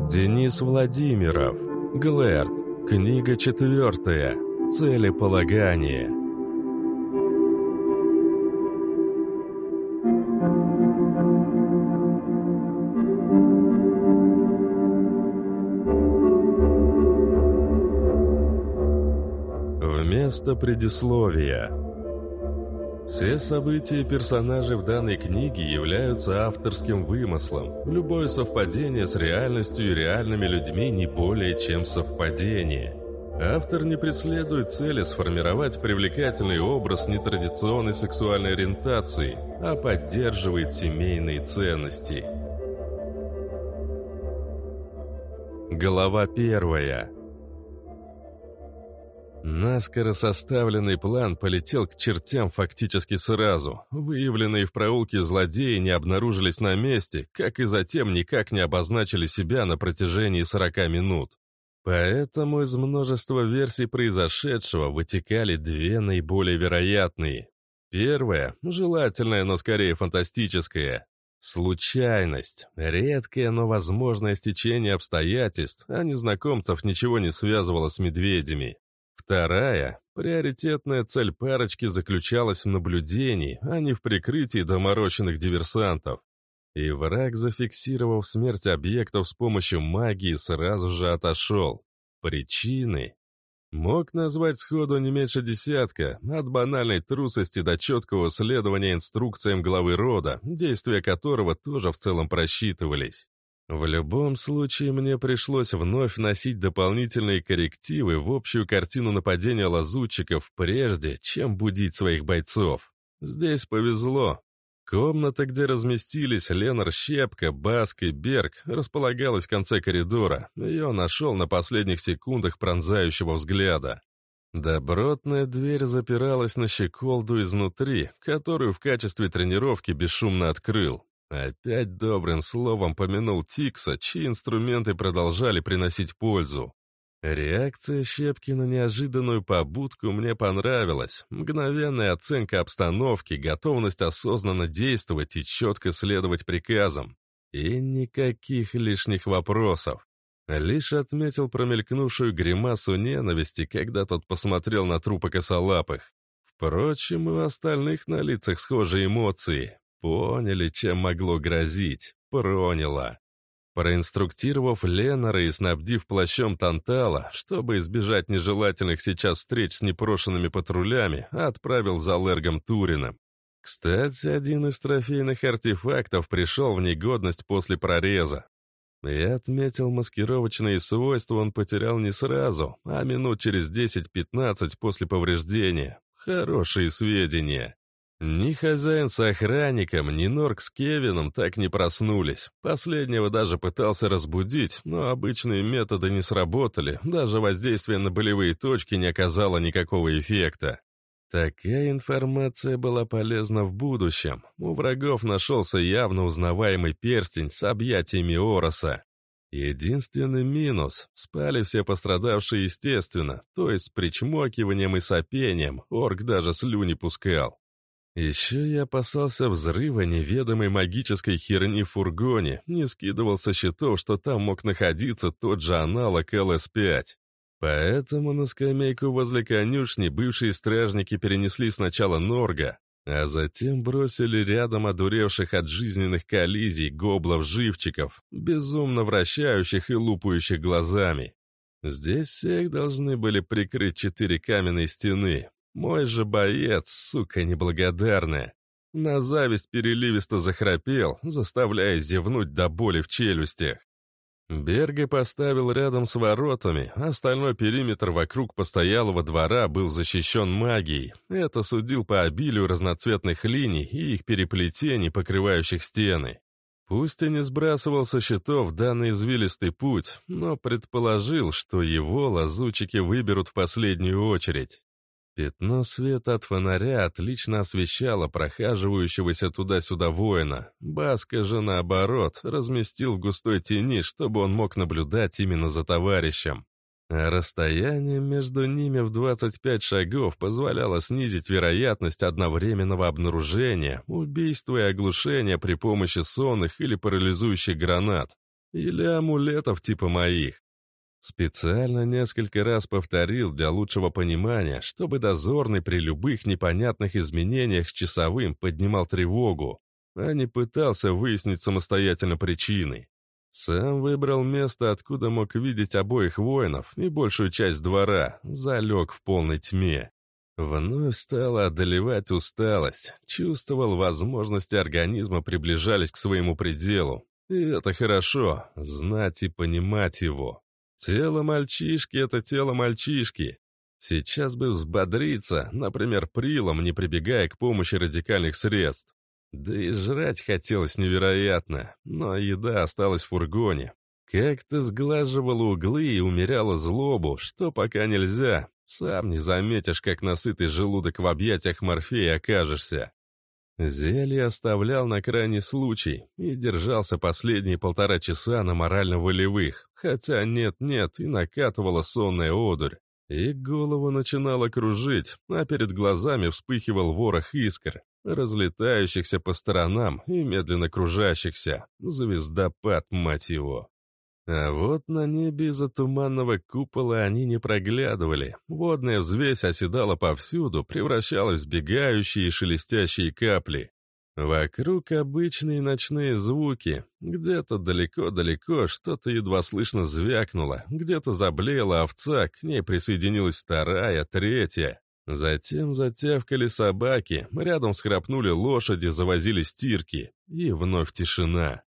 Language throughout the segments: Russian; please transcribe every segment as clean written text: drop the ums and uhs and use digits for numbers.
Денис Владимиров. Глэрд. Книга 4. Целеполагание. Вместо предисловия. Все события и персонажи в данной книге являются авторским вымыслом. Любое совпадение с реальностью и реальными людьми не более чем совпадение. Автор не преследует цели сформировать привлекательный образ нетрадиционной сексуальной ориентации, а поддерживает семейные ценности. Глава 1. Наскоро составленный план полетел к чертям фактически сразу. Выявленные в проулке злодеи не обнаружились на месте, как и затем никак не обозначили себя на протяжении 40 минут. Поэтому из множества версий произошедшего вытекали две наиболее вероятные. Первая, желательная, но скорее фантастическая. Случайность. Редкое, но возможное стечение обстоятельств, а незнакомцев ничего не связывало с медведями. Вторая, приоритетная цель парочки заключалась в наблюдении, а не в прикрытии доморощенных диверсантов. И враг, зафиксировав смерть объектов с помощью магии, сразу же отошел. Причины? Мог назвать сходу не меньше десятка, от банальной трусости до четкого следования инструкциям главы рода, действия которого тоже в целом просчитывались. В любом случае, мне пришлось вновь вносить дополнительные коррективы в общую картину нападения лазутчиков, прежде чем будить своих бойцов. Здесь повезло. Комната, где разместились Ленар Щепка, Баск и Берг, располагалась в конце коридора. Ее нашел на последних секундах пронзающего взгляда. Добротная дверь запиралась на щеколду изнутри, которую в качестве тренировки бесшумно открыл. Опять добрым словом помянул Тикса, чьи инструменты продолжали приносить пользу. Реакция Щепки на неожиданную побудку мне понравилась. Мгновенная оценка обстановки, готовность осознанно действовать и четко следовать приказам. И никаких лишних вопросов. Лишь отметил промелькнувшую гримасу ненависти, когда тот посмотрел на трупы косолапых. Впрочем, и у остальных на лицах схожие эмоции. Поняли, чем могло грозить. Проняло. Проинструктировав Ленара и снабдив плащом Тантала, чтобы избежать нежелательных сейчас встреч с непрошенными патрулями, отправил за Лергом Турином. Кстати, один из трофейных артефактов пришел в негодность после прореза. Я отметил маскировочные свойства он потерял не сразу, а минут через 10-15 после повреждения. Хорошие сведения. Ни хозяин с охранником, ни Норк с Кевином так не проснулись. Последнего даже пытался разбудить, но обычные методы не сработали, даже воздействие на болевые точки не оказало никакого эффекта. Такая информация была полезна в будущем. У врагов нашелся явно узнаваемый перстень с объятиями Ороса. Единственный минус — спали все пострадавшие естественно, то есть с причмокиванием и сопением, орк даже слюни пускал. Еще я опасался взрыва неведомой магической херни в фургоне, не скидывал со счетов, что там мог находиться тот же аналог ЛС-5. Поэтому на скамейку возле конюшни бывшие стражники перенесли сначала Норга, а затем бросили рядом одуревших от жизненных коллизий гоблов-живчиков, безумно вращающих и лупающих глазами. Здесь всех должны были прикрыть 4 каменные стены. Мой же боец, сука неблагодарная, на зависть переливисто захрапел, заставляя зевнуть до боли в челюстях. Берга поставил рядом с воротами, остальной периметр вокруг постоялого двора был защищен магией. Это судил по обилию разноцветных линий и их переплетений, покрывающих стены. Пусть и не сбрасывал со счетов данный извилистый путь, но предположил, что его лазутчики выберут в последнюю очередь. Пятно света от фонаря отлично освещало прохаживающегося туда-сюда воина. Баска же, наоборот, разместил в густой тени, чтобы он мог наблюдать именно за товарищем. А расстояние между ними в 25 шагов позволяло снизить вероятность одновременного обнаружения, убийства и оглушения при помощи сонных или парализующих гранат. Или амулетов типа моих. Специально несколько раз повторил для лучшего понимания, чтобы дозорный при любых непонятных изменениях с часовым поднимал тревогу, а не пытался выяснить самостоятельно причины. Сам выбрал место, откуда мог видеть обоих воинов и большую часть двора, залег в полной тьме. Вновь стала одолевать усталость, чувствовал, возможности организма приближались к своему пределу. И это хорошо, знать и понимать его. Тело мальчишки — это тело мальчишки. Сейчас бы взбодриться, например, прилом, не прибегая к помощи радикальных средств. Да и жрать хотелось невероятно, но еда осталась в фургоне. Как-то сглаживала углы и умеряла злобу, что пока нельзя. Сам не заметишь, как насытый желудок в объятиях Морфея окажешься. Зелье оставлял на крайний случай и держался последние 1,5 часа на морально-волевых, хотя нет-нет и накатывала сонная одурь. И голову начинало кружить, а перед глазами вспыхивал ворох искр, разлетающихся по сторонам и медленно кружащихся. Звездопад, мать его. А вот на небе из-за туманного купола они не проглядывали. Водная взвесь оседала повсюду, превращалась в бегающие и шелестящие капли. Вокруг обычные ночные звуки. Где-то далеко-далеко что-то едва слышно звякнуло, где-то заблеяла овца, к ней присоединилась вторая, третья. Затем затявкали собаки, рядом схрапнули лошади, завозили стирки. И вновь тишина.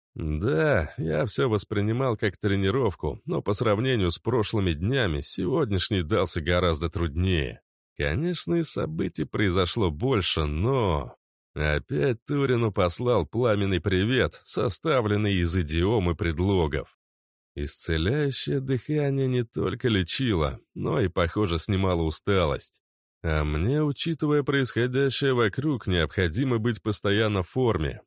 Да, я все воспринимал как тренировку, но по сравнению с прошлыми днями, сегодняшний дался гораздо труднее. Конечно, и событий произошло больше, но... Опять Турину послал пламенный привет, составленный из идиом и предлогов. Исцеляющее дыхание не только лечило, но и, похоже, снимало усталость. А мне, учитывая происходящее вокруг, необходимо быть постоянно в форме.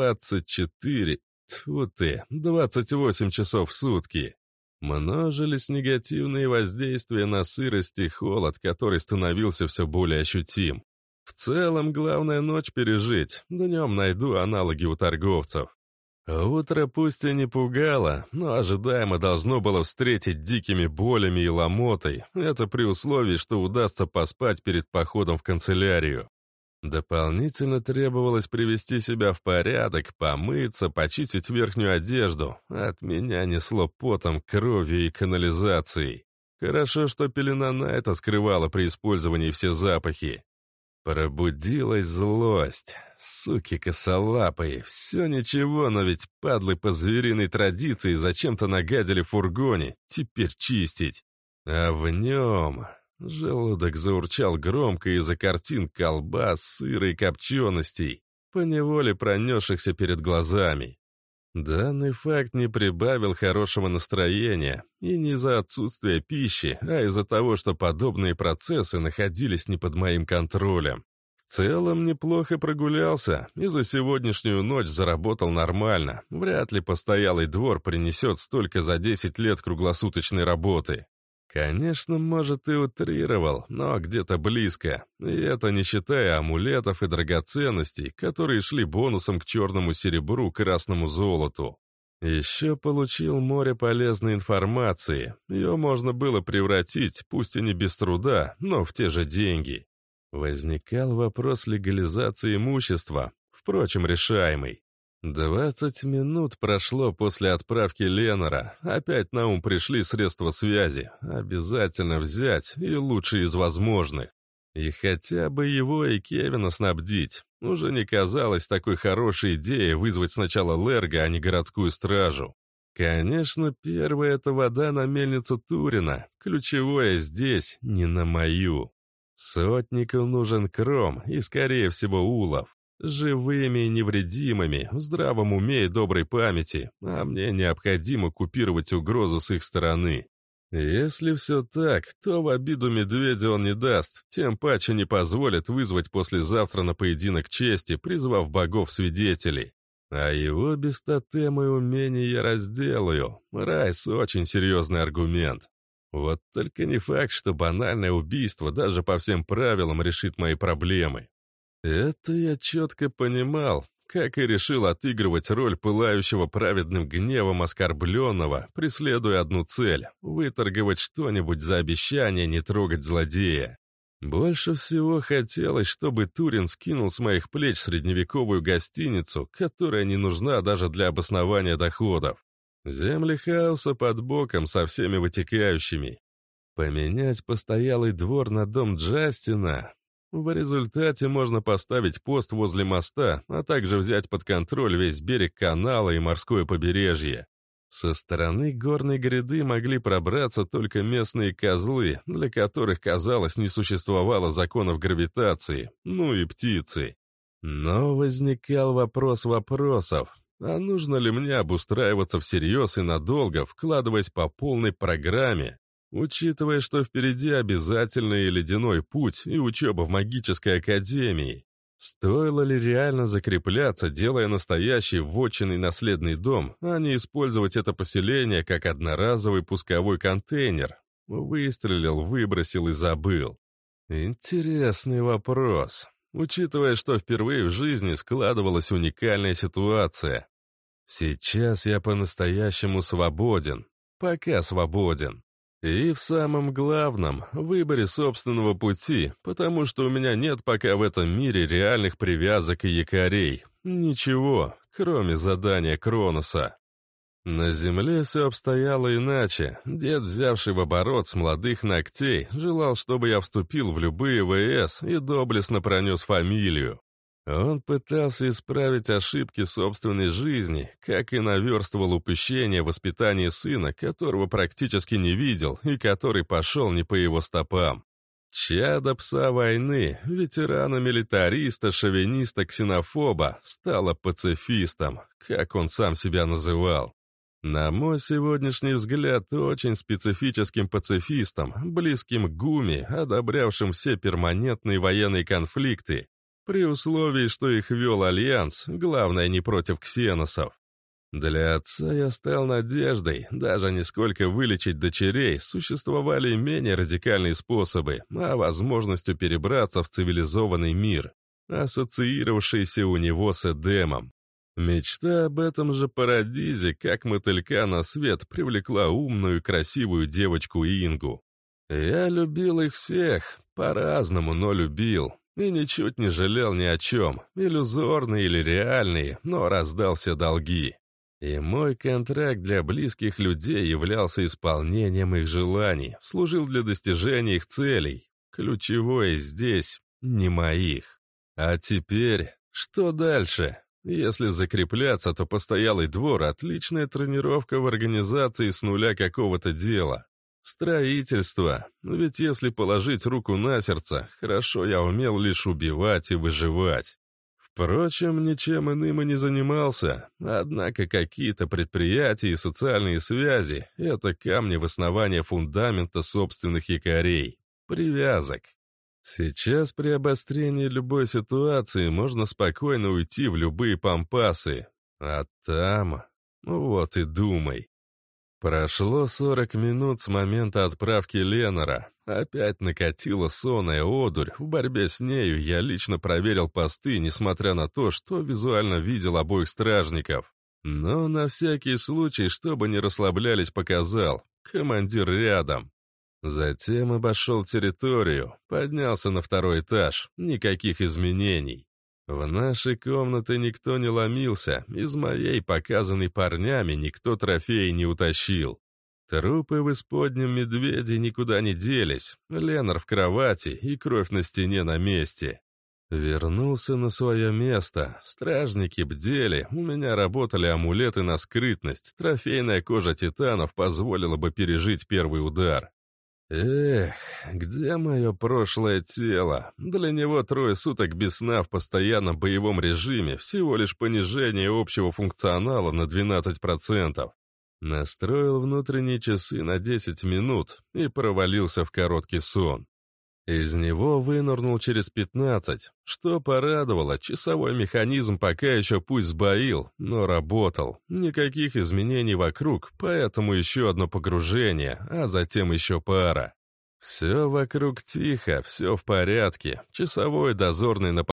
24... Тьфу ты, 28 часов в сутки. Множились негативные воздействия на сырость и холод, который становился все более ощутим. В целом, главное ночь пережить. Днем найду аналоги у торговцев. Утро пусть и не пугало, но ожидаемо должно было встретить дикими болями и ломотой. Это при условии, что удастся поспать перед походом в канцелярию. Дополнительно требовалось привести себя в порядок, помыться, почистить верхнюю одежду. От меня несло потом, кровью и канализацией. Хорошо, что пелена на это скрывала при использовании все запахи. Пробудилась злость. Суки косолапые. Все ничего, но ведь падлы по звериной традиции зачем-то нагадили в фургоне. Теперь чистить. А в нем... Желудок заурчал громко из-за картин колбас, сыра и копченостей, поневоле пронесшихся перед глазами. Данный факт не прибавил хорошего настроения, и не из-за отсутствия пищи, а из-за того, что подобные процессы находились не под моим контролем. В целом неплохо прогулялся, и за сегодняшнюю ночь заработал нормально. Вряд ли постоялый двор принесет столько за 10 лет круглосуточной работы. Конечно, может, и утрировал, но где-то близко. И это не считая амулетов и драгоценностей, которые шли бонусом к черному серебру, красному золоту. Еще получил море полезной информации. Ее можно было превратить, пусть и не без труда, но в те же деньги. Возникал вопрос легализации имущества, впрочем, решаемый. 20 минут прошло после отправки Ленора. Опять на ум пришли средства связи. Обязательно взять, и лучшие из возможных. И хотя бы его и Кевина снабдить. Уже не казалось такой хорошей идеей вызвать сначала Лерга, а не городскую стражу. Конечно, первое — это вода на мельницу Турина. Ключевое здесь не на мою. Сотнику нужен кром и, скорее всего, улов. Живыми и невредимыми, в здравом уме и доброй памяти, а мне необходимо купировать угрозу с их стороны. Если все так, то в обиду медведя он не даст, тем паче не позволит вызвать послезавтра на поединок чести, призвав богов-свидетелей. А его без тотема и умений я разделаю. Райс — очень серьезный аргумент. Вот только не факт, что банальное убийство даже по всем правилам решит мои проблемы. Это я четко понимал, как и решил отыгрывать роль пылающего праведным гневом оскорбленного, преследуя одну цель — выторговать что-нибудь за обещание не трогать злодея. Больше всего хотелось, чтобы Турин скинул с моих плеч средневековую гостиницу, которая не нужна даже для обоснования доходов. Земли хаоса под боком со всеми вытекающими. Поменять постоялый двор на дом Джастина. В результате можно поставить пост возле моста, а также взять под контроль весь берег канала и морское побережье. Со стороны горной гряды могли пробраться только местные козлы, для которых, казалось, не существовало законов гравитации, ну и птицы. Но возникал вопрос вопросов. А нужно ли мне обустраиваться всерьез и надолго, вкладываясь по полной программе? Учитывая, что впереди обязательный ледяной путь и учеба в магической академии, стоило ли реально закрепляться, делая настоящий вотчинный наследный дом, а не использовать это поселение как одноразовый пусковой контейнер? Выстрелил, выбросил и забыл. Интересный вопрос, учитывая, что впервые в жизни складывалась уникальная ситуация. Сейчас я по-настоящему свободен, пока свободен. И в самом главном — выборе собственного пути, потому что у меня нет пока в этом мире реальных привязок и якорей. Ничего, кроме задания Кроноса. На земле все обстояло иначе. Дед, взявший в оборот с молодых ногтей, желал, чтобы я вступил в любые ВС и доблестно пронес фамилию. Он пытался исправить ошибки собственной жизни, как и наверстывал упущение в воспитании сына, которого практически не видел и который пошел не по его стопам. Чадо пса войны, ветерана-милитариста, шовиниста, ксенофоба, стало пацифистом, как он сам себя называл. На мой сегодняшний взгляд, очень специфическим пацифистом, близким к Гуми, одобрявшим все перманентные военные конфликты, при условии, что их вел Альянс, главное, не против ксеносов. Для отца я стал надеждой, даже нисколько вылечить дочерей, существовали менее радикальные способы, а возможностью перебраться в цивилизованный мир, ассоциировавшийся у него с Эдемом. Мечта об этом же парадизе, как мотылька на свет, привлекла умную и красивую девочку Ингу. Я любил их всех, по-разному, но любил. И ничуть не жалел ни о чем, иллюзорные или реальные, но раздал все долги. И мой контракт для близких людей являлся исполнением их желаний, служил для достижения их целей. Ключевое здесь не моих. А теперь, что дальше? Если закрепляться, то постоялый двор — отличная тренировка в организации с нуля какого-то дела. Строительство. Ведь если положить руку на сердце, хорошо я умел лишь убивать и выживать. Впрочем, ничем иным и не занимался. Однако какие-то предприятия и социальные связи — это камни в основании фундамента собственных якорей, привязок. Сейчас при обострении любой ситуации можно спокойно уйти в любые пампасы. А там... вот и думай. Прошло 40 минут с момента отправки Ленора. Опять накатила сонная одурь. В борьбе с нею я лично проверил посты, несмотря на то, что визуально видел обоих стражников. Но на всякий случай, чтобы не расслаблялись, показал. Командир рядом. Затем обошел территорию, поднялся на второй этаж. Никаких изменений. В наши комнаты никто не ломился, из моей, показанной парнями, никто трофеи не утащил. Трупы в исподнем медведе никуда не делись, Ленар в кровати и кровь на стене на месте. Вернулся на свое место, стражники бдели, у меня работали амулеты на скрытность, трофейная кожа титанов позволила бы пережить первый удар. Эх, где мое прошлое тело? Для него 3 суток без сна в постоянном боевом режиме, всего лишь понижение общего функционала на 12%. Настроил внутренние часы на 10 минут и провалился в короткий сон. Из него вынырнул через 15, что порадовало, часовой механизм пока еще пусть сбоил, но работал. Никаких изменений вокруг, поэтому еще одно погружение, а затем еще пара. Все вокруг тихо, все в порядке, часовой дозорный на